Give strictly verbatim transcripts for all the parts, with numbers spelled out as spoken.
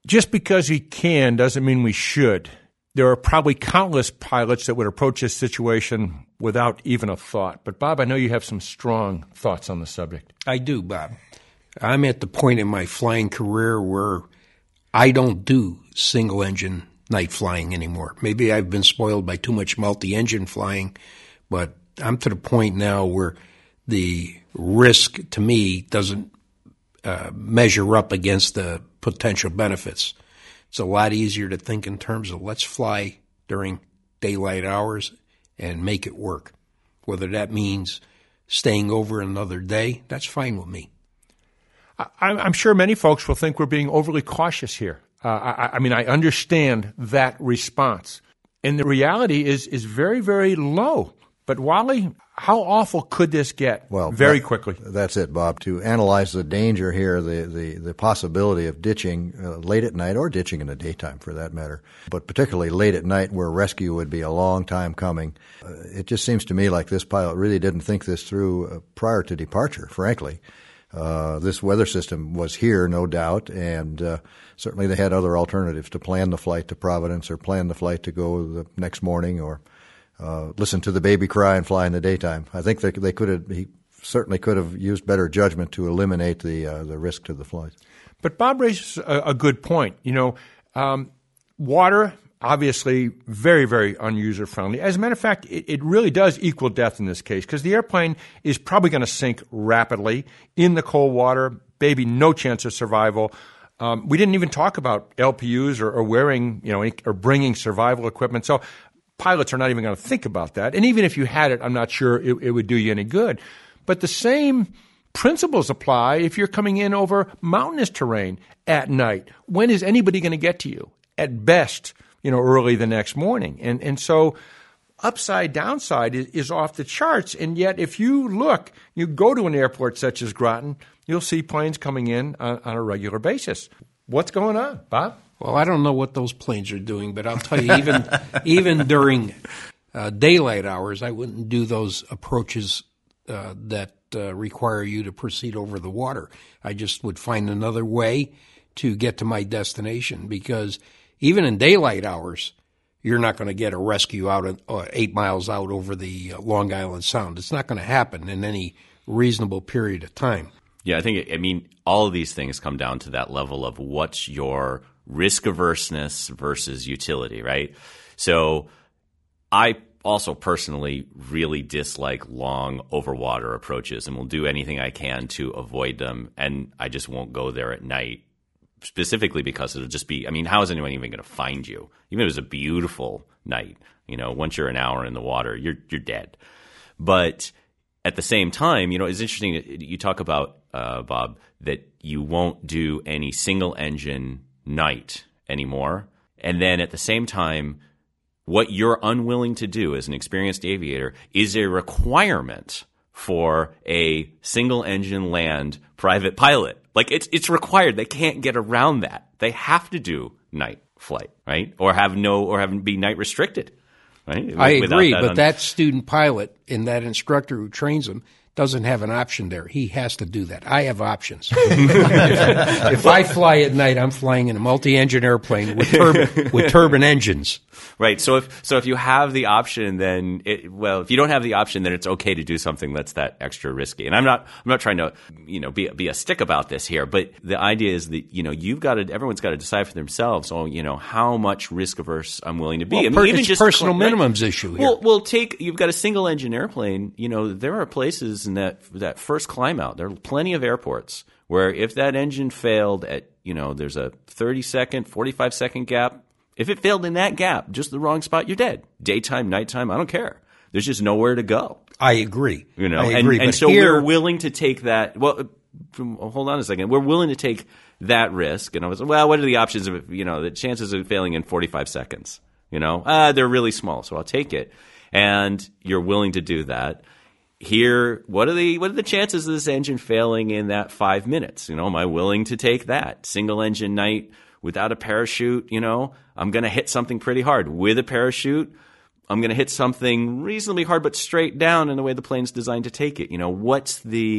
just because we can doesn't mean we should. There are probably countless pilots that would approach this situation without even a thought. But, Bob, I know you have some strong thoughts on the subject. I do, Bob. I'm at the point in my flying career where I don't do single-engine night flying anymore. Maybe I've been spoiled by too much multi-engine flying, but I'm to the point now where the risk to me doesn't uh, measure up against the potential benefits. It's a lot easier to think in terms of let's fly during daylight hours and make it work. Whether that means staying over another day, that's fine with me. I'm sure many folks will think we're being overly cautious here. Uh, I, I mean, I understand that response. And the reality is is very, very low. But, Wally, how awful could this get well, very that, quickly? That's it, Bob. To analyze the danger here, the, the, the possibility of ditching uh, late at night or ditching in the daytime for that matter, but particularly late at night where rescue would be a long time coming, uh, it just seems to me like this pilot really didn't think this through uh, prior to departure, frankly. Uh, this weather system was here, no doubt, and uh, certainly they had other alternatives to plan the flight to Providence or plan the flight to go the next morning or uh, listen to the baby cry and fly in the daytime. I think they, they could have, he certainly could have used better judgment to eliminate the uh, the risk to the flight. But Bob raises a, a good point. You know, um, water, obviously very, very unuser-friendly. As a matter of fact, it, it really does equal death in this case because the airplane is probably going to sink rapidly in the cold water. Baby, no chance of survival. Um, we didn't even talk about L P Us or, or wearing, you know, or bringing survival equipment. So pilots are not even going to think about that. And even if you had it, I'm not sure it, it would do you any good. But the same principles apply if you're coming in over mountainous terrain at night. When is anybody going to get to you? At best, you know, early the next morning. And and so upside downside is, is off the charts. And yet if you look, you go to an airport such as Groton, you'll see planes coming in on, on a regular basis. What's going on, Bob? Well, I don't know what those planes are doing, but I'll tell you, even even during uh, daylight hours, I wouldn't do those approaches uh, that uh, require you to proceed over the water. I just would find another way to get to my destination because even in daylight hours, you're not going to get a rescue out of, uh, eight miles out over the uh, Long Island Sound. It's not going to happen in any reasonable period of time. Yeah, I think, I mean, all of these things come down to that level of what's your risk averseness versus utility, right? So I also personally really dislike long overwater approaches and will do anything I can to avoid them. And I just won't go there at night, specifically because it'll just be, I mean, how is anyone even going to find you? Even if it was a beautiful night, you know, once you're an hour in the water, you're you're dead. But at the same time, you know, it's interesting that you talk about, uh, Bob, that you won't do any single engine night anymore. And then at the same time, what you're unwilling to do as an experienced aviator is a requirement for a single engine land private pilot. Like it's it's required. They can't get around that. They have to do night flight, right? Or have no or have be night restricted, right? I Without agree, that but on- that student pilot and that instructor who trains them doesn't have an option there. He has to do that. I have options. If I fly at night, I'm flying in a multi-engine airplane with, turb- with turbine engines. Right. So if so if you have the option, then it, well, if you don't have the option, then it's okay to do something that's that extra risky. And I'm not I'm not trying to you know be be a stick about this here, but the idea is that you know you've got to everyone's got to decide for themselves. Oh, you know how much risk averse I'm willing to be. Well, I mean, per- even it's just personal right? minimums issue here. Well, well, take you've got a single engine airplane. You know there are places in that that first climb out. There are plenty of airports where if that engine failed at you know there's a thirty second, forty-five second gap. If it failed in that gap, just the wrong spot, you're dead. Daytime, nighttime, I don't care. There's just nowhere to go. I agree. You know, I and, agree. and but so here, we're willing to take that. Well, from, hold on a second. We're willing to take that risk. And I was, well, what are the options of, you know, the chances of failing in forty-five seconds? You know, uh, they're really small, so I'll take it. And you're willing to do that. Here, what are the what are the chances of this engine failing in that five minutes? You know, am I willing to take that single engine night? Without a parachute, you know, I'm going to hit something pretty hard. With a parachute, I'm going to hit something reasonably hard but straight down in the way the plane's designed to take it. You know, what's the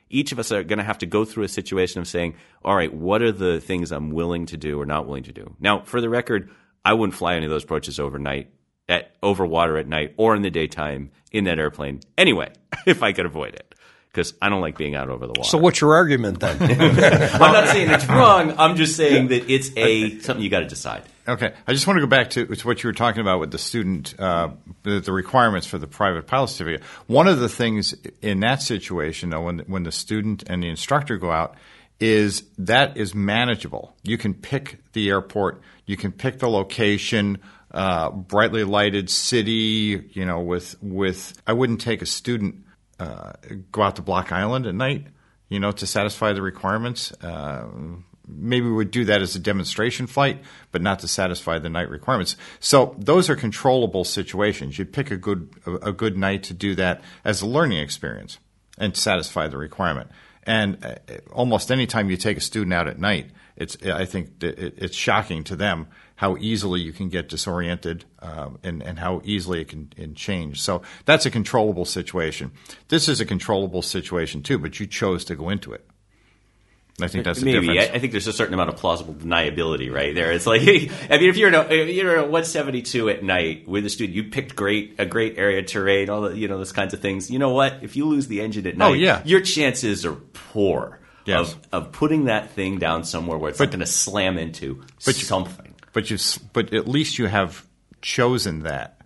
Each of us are going to have to go through a situation of saying, all right, what are the things I'm willing to do or not willing to do? Now, for the record, I wouldn't fly any of those approaches overnight, at over water at night or in the daytime in that airplane anyway, if I could avoid it. Because I don't like being out over the water. So what's your argument then? I'm not saying it's wrong. I'm just saying that it's a something you got to decide. Okay. I just want to go back to, to what you were talking about with the student, uh, the, the requirements for the private pilot certificate. One of the things in that situation, though, when, when the student and the instructor go out, is that is manageable. You can pick the airport. You can pick the location, uh, brightly lighted city, you know, with, with – I wouldn't take a student – Uh, go out to Block Island at night, you know, to satisfy the requirements. Uh, maybe we would do that as a demonstration flight, but not to satisfy the night requirements. So those are controllable situations. You'd pick a good a, a good night to do that as a learning experience and satisfy the requirement. And uh, almost any time you take a student out at night, it's I think it, it's shocking to them how easily you can get disoriented uh, and, and how easily it can, it can change. So that's a controllable situation. This is a controllable situation too, but you chose to go into it. I think that's the Maybe. difference. I, I think there's a certain amount of plausible deniability right there. It's like, I mean, if you're in a, if you're in a one seventy-two at night with a student, you picked great a great area terrain, all the, you know, those kinds of things. You know what? If you lose the engine at night, Oh, yeah. your chances are poor Yes. of, of putting that thing down somewhere where it's But- not going to slam into but you- something. But you, but at least you have chosen that,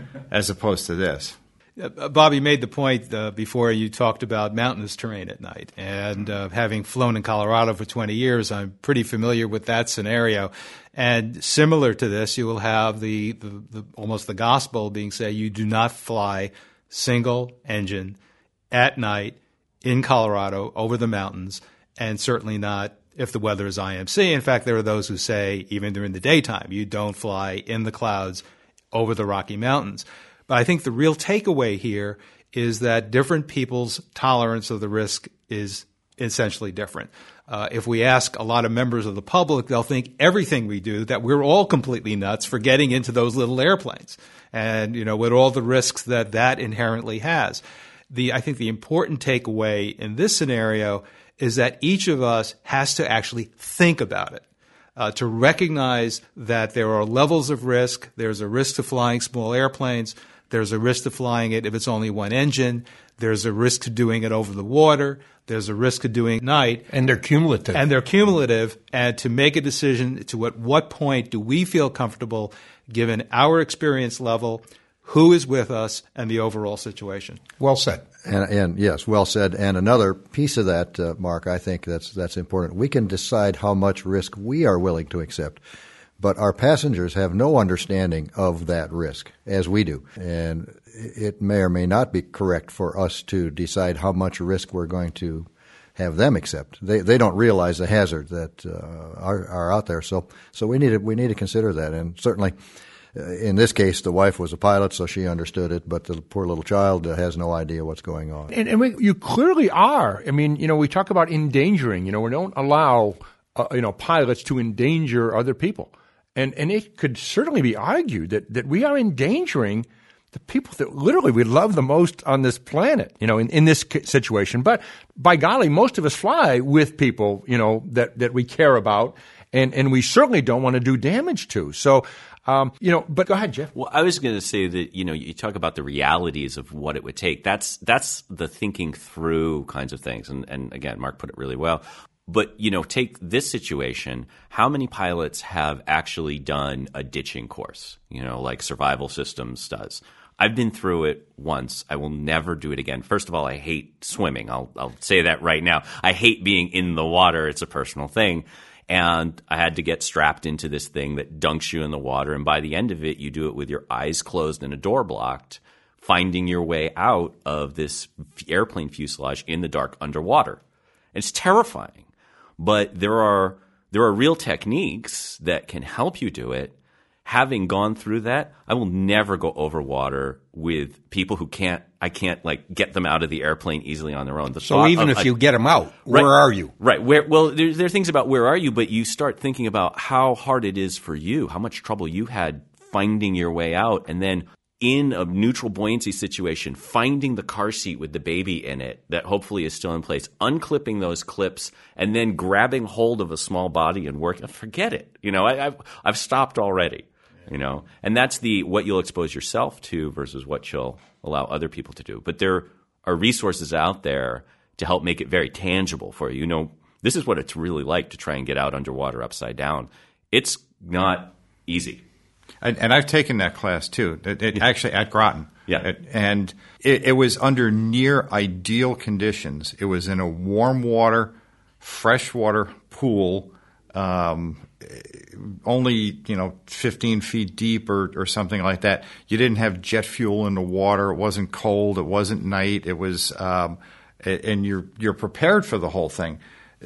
as opposed to this. Uh, Bobby made the point uh, before you talked about mountainous terrain at night. And uh, having flown in Colorado for twenty years, I'm pretty familiar with that scenario. And similar to this, you will have the, the, the almost the gospel being said, you do not fly single engine at night in Colorado over the mountains, and certainly not if the weather is I M C. In fact, there are those who say even during the daytime, you don't fly in the clouds over the Rocky Mountains. But I think the real takeaway here is that different people's tolerance of the risk is essentially different. Uh, if we ask a lot of members of the public, they'll think everything we do, that we're all completely nuts for getting into those little airplanes and, you know, with all the risks that that inherently has. The, I think the important takeaway in this scenario is that each of us has to actually think about it, uh, to recognize that there are levels of risk. There's a risk to flying small airplanes. There's a risk to flying it if it's only one engine. There's a risk to doing it over the water. There's a risk of doing it at night. And they're cumulative. And they're cumulative. And to make a decision to at what point do we feel comfortable, given our experience level, who is with us, and the overall situation. Well said. And, and yes, well said. And another piece of that, uh, Mark, I think that's that's important. We can decide how much risk we are willing to accept, but our passengers have no understanding of that risk as we do. And it may or may not be correct for us to decide how much risk we're going to have them accept. They they don't realize the hazards that uh, are, are out there. So so we need to, we need to consider that. And certainly, in this case, the wife was a pilot, so she understood it, but the poor little child uh, has no idea what's going on. And, and we, you clearly are. I mean, you know, we talk about endangering. You know, we don't allow, uh, you know, pilots to endanger other people. And and it could certainly be argued that, that we are endangering the people that literally we love the most on this planet, you know, in, in this situation. But by golly, most of us fly with people, you know, that, that we care about, and, and we certainly don't want to do damage to. So, Um, you know, but go ahead, Jeff. Well, I was going to say that, you know, you talk about the realities of what it would take. That's that's the thinking through kinds of things. And, and again, Mark put it really well. But, you know, take this situation. How many pilots have actually done a ditching course, you know, like Survival Systems does? I've been through it once. I will never do it again. First of all, I hate swimming. I'll, I'll say that right now. I hate being in the water. It's a personal thing. And I had to get strapped into this thing that dunks you in the water. And by the end of it, you do it with your eyes closed and a door blocked, finding your way out of this airplane fuselage in the dark underwater. It's terrifying. But there are there are real techniques that can help you do it. Having gone through that, I will never go over water with people who can't, I can't like get them out of the airplane easily on their own. The so even if a, you get them out, right, where are you? Right. Where, well, there, there are things about where are you, but you start thinking about how hard it is for you, how much trouble you had finding your way out. And then in a neutral buoyancy situation, finding the car seat with the baby in it that hopefully is still in place, unclipping those clips, and then grabbing hold of a small body and working. Forget it. You know, I, I've I've stopped already. You know, and that's the what you'll expose yourself to versus what you'll allow other people to do. But there are resources out there to help make it very tangible for you. You know, this is what it's really like to try and get out underwater upside down. It's not easy. And, and I've taken that class too, it, it, actually at Groton. Yeah. It, and it, it was under near ideal conditions. It was in a warm water, freshwater pool, um, only, you know, fifteen feet deep or, or something like that. You didn't have jet fuel in the water. It wasn't cold. It wasn't night. It was, um, and you're you're prepared for the whole thing.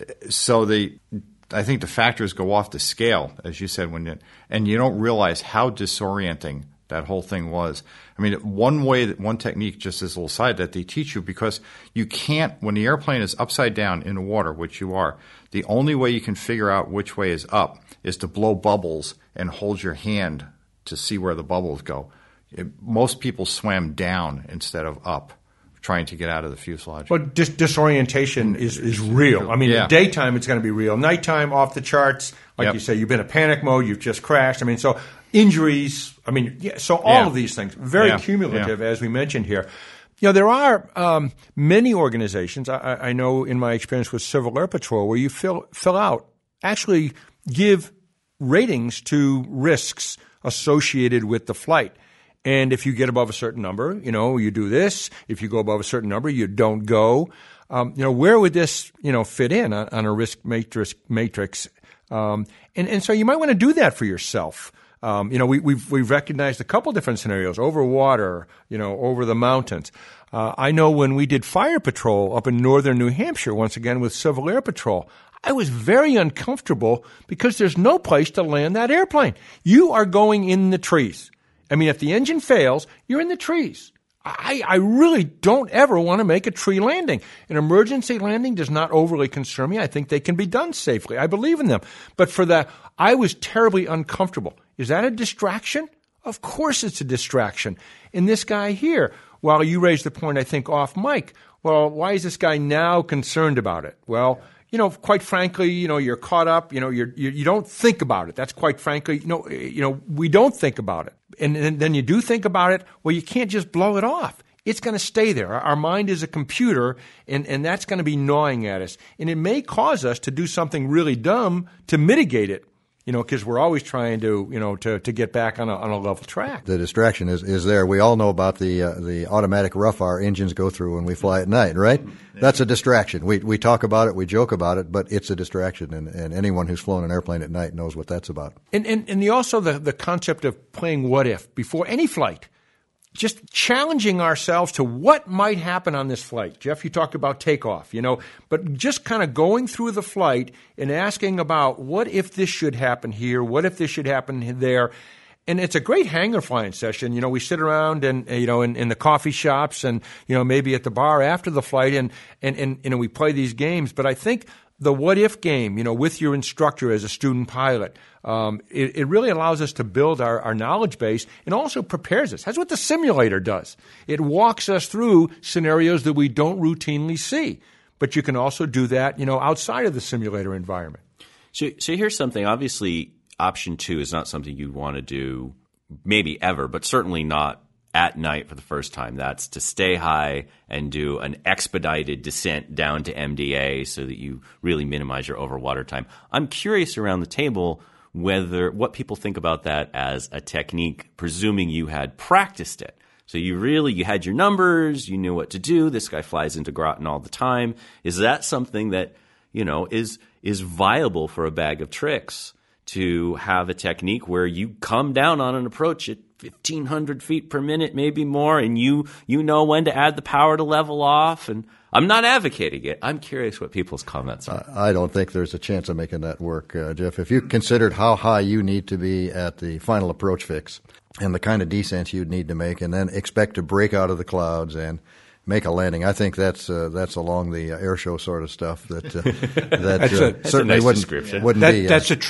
So the I think the factors go off the scale, as you said, when you, and you don't realize how disorienting that whole thing was. I mean, one way, that one technique, just as a little side, that they teach you, because you can't, when the airplane is upside down in the water, which you are, the only way you can figure out which way is up is to blow bubbles and hold your hand to see where the bubbles go. It, most people swam down instead of up, trying to get out of the fuselage. But dis- disorientation is, is real. I mean, yeah. in daytime, it's going to be real. Nighttime, off the charts. Like yep. you say, you've been in panic mode. You've just crashed. I mean, so injuries. I mean, yeah, so all yeah. of these things, very yeah. cumulative, yeah. as we mentioned here. You know, there are um, many organizations, I, I know in my experience with Civil Air Patrol, where you fill, fill out, actually give ratings to risks associated with the flight. And if you get above a certain number, you know, you do this. If you go above a certain number, you don't go. Um, you know, where would this, you know, fit in on, on a risk matrix? matrix? Um, and, and so you might want to do that for yourself. Um, you know, we, we've, we've recognized a couple different scenarios, over water, you know, over the mountains. Uh, I know when we did fire patrol up in northern New Hampshire, once again with Civil Air Patrol, I was very uncomfortable because there's no place to land that airplane. You are going in the trees. I mean, if the engine fails, you're in the trees. I, I really don't ever want to make a tree landing. An emergency landing does not overly concern me. I think they can be done safely. I believe in them. But for that, I was terribly uncomfortable. Is that a distraction? Of course it's a distraction. And this guy here, while you raised the point, I think, off mic, well, why is this guy now concerned about it? Well, you know, quite frankly, you know, you're caught up, you know, you're, you you don't think about it. That's quite frankly, you know, you know, we don't think about it. And, and then you do think about it, well, you can't just blow it off. It's going to stay there. Our mind is a computer, and, and that's going to be gnawing at us. And it may cause us to do something really dumb to mitigate it, you know, because we're always trying to, you know, to, to get back on a, on a level track. The distraction is, is there. We all know about the uh, the automatic rough our engines go through when we fly at night, right? Yeah. That's a distraction. We we talk about it, we joke about it, but it's a distraction, and, and anyone who's flown an airplane at night knows what that's about. And and, and the, also the, the concept of playing what if before any flight. Just challenging ourselves to what might happen on this flight. Jeff, you talked about takeoff, you know, but just kind of going through the flight and asking about what if this should happen here, what if this should happen there. And it's a great hangar flying session. You know, we sit around and, you know, in, in the coffee shops and, you know, maybe at the bar after the flight and, and, and, you know, we play these games. But I think the what if game, you know, with your instructor as a student pilot, um, it, it really allows us to build our, our knowledge base and also prepares us. That's what the simulator does. It walks us through scenarios that we don't routinely see. But you can also do that, you know, outside of the simulator environment. So, so here's something. Obviously, option two is not something you'd want to do maybe ever, but certainly not at night for the first time. That's to stay high and do an expedited descent down to M D A so that you really minimize your overwater time. I'm curious around the table whether what people think about that as a technique, presuming you had practiced it. So you really, you had your numbers, you knew what to do. This guy flies into Groton all the time. Is that something that, you know, is is viable for a bag of tricks to have a technique where you come down on an approach at fifteen hundred feet per minute, maybe more, and you you know when to add the power to level off? And I'm not advocating it. I'm curious what people's comments are. I don't think there's a chance of making that work, uh, Jeff. If you considered how high you need to be at the final approach fix and the kind of descents you'd need to make, and then expect to break out of the clouds and make a landing, I think that's uh, that's along the uh, air show sort of stuff that uh, that that's uh, a, that's certainly a nice wouldn't, description. wouldn't that, be. Uh, that's a trick.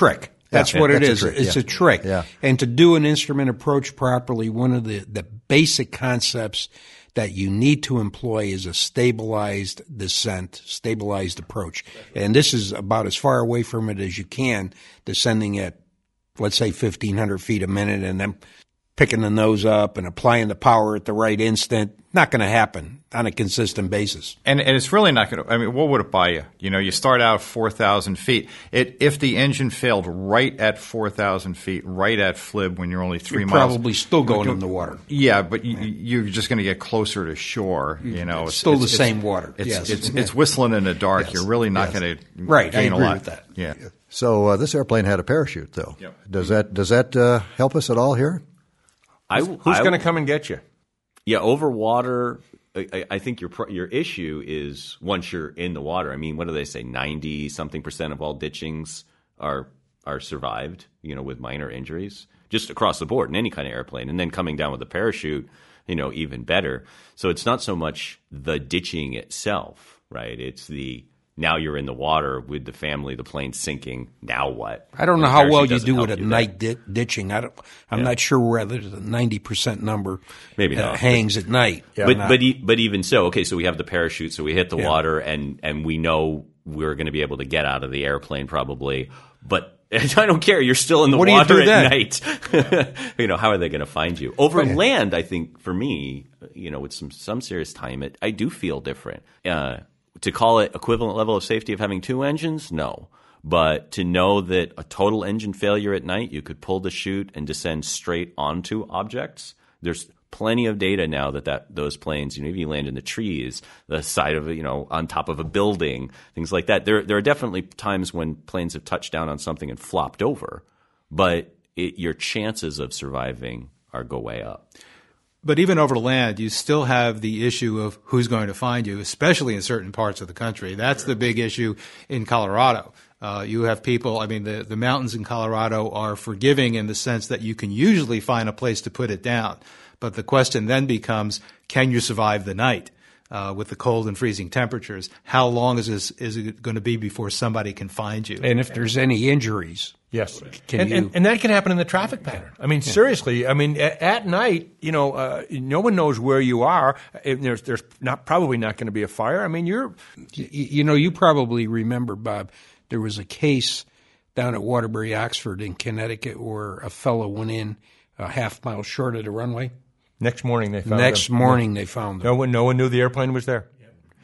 That's Yeah, what it that's a is. trick, It's yeah. a trick. Yeah. And to do an instrument approach properly, one of the, the basic concepts that you need to employ is a stabilized descent, stabilized approach. And this is about as far away from it as you can, descending at, let's say, fifteen hundred feet a minute, and then picking the nose up and applying the power at the right instant. Not going to happen on a consistent basis. And, and it's really not going to – I mean, what would it buy you? You know, you start out four thousand feet. It, if the engine failed right at four thousand feet, right at F L I B when you're only 3 You're miles – probably still going in the water. Yeah, but you, you're just going to get closer to shore. You know, It's still the same water. It's, Yes. it's, it's whistling in the dark. Yes. You're really not Yes. going to Right, I gain agree a lot. with that. Yeah. So uh, this airplane had a parachute, though. Yep. Does that does that uh, help us at all here? I, Who's I- going to come and get you? Yeah, over water. I, I think your pro- your issue is once you're in the water. I mean, what do they say? Ninety something percent of all ditchings are are survived. You know, with minor injuries, just across the board in any kind of airplane. And then coming down with a parachute, you know, even better. So it's not so much the ditching itself, right? It's the now you're in the water with the family, the plane sinking. Now what? I don't know The how well parachute you doesn't do help with a you night di- ditching. I don't, I'm Yeah. not sure whether the ninety percent number Maybe uh, not. hangs at night. but or not. but e- but even so, okay. So we have the parachute. So we hit the Yeah. water, and and we know we're going to be able to get out of the airplane probably. But I don't care. You're still in the What do you water do at then? night. You know, how are they going to find you over land? I think for me, you know, with some some serious time, it I do feel different. Uh, to call it equivalent level of safety of having two engines, no. But to know that a total engine failure at night, you could pull the chute and descend straight onto objects. There's plenty of data now that, that those planes, you know, if you land in the trees, the side of, you know, on top of a building, things like that. There, there are definitely times when planes have touched down on something and flopped over, but it, your chances of surviving are go way up. But even over land, you still have the issue of who's going to find you, especially in certain parts of the country. That's the big issue in Colorado. Uh, you have people, I mean, the, the mountains in Colorado are forgiving in the sense that you can usually find a place to put it down. But the question then becomes, can you survive the night uh, with the cold and freezing temperatures? How long is this, is it going to be before somebody can find you? And if there's any injuries, Yes, Can and, you- and, and that can happen in the traffic pattern. I mean, seriously. I mean, at, at night, you know, uh, no one knows where you are. And there's there's not probably not going to be a fire. I mean, you're you, you know, you probably remember, Bob, there was a case down at Waterbury, Oxford in Connecticut where a fellow went in a half mile short of the runway. next morning they found Next him. morning they found him. No one, no one knew the airplane was there.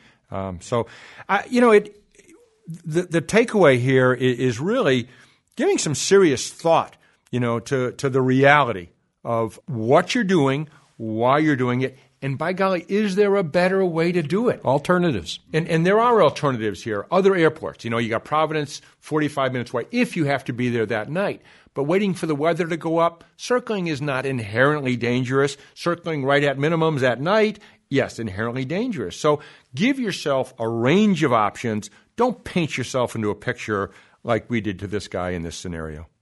Um, so, I, you know, it. The, the takeaway here is, is really giving some serious thought, you know, to to the reality of what you're doing, why you're doing it, and by golly, is there a better way to do it? Alternatives. And and there are alternatives here. Other airports, you know, you got Providence, forty-five minutes away, if you have to be there that night. But waiting for the weather to go up, circling is not inherently dangerous. Circling right at minimums at night, yes, inherently dangerous. So give yourself a range of options. Don't paint yourself into a picture like we did to this guy in this scenario.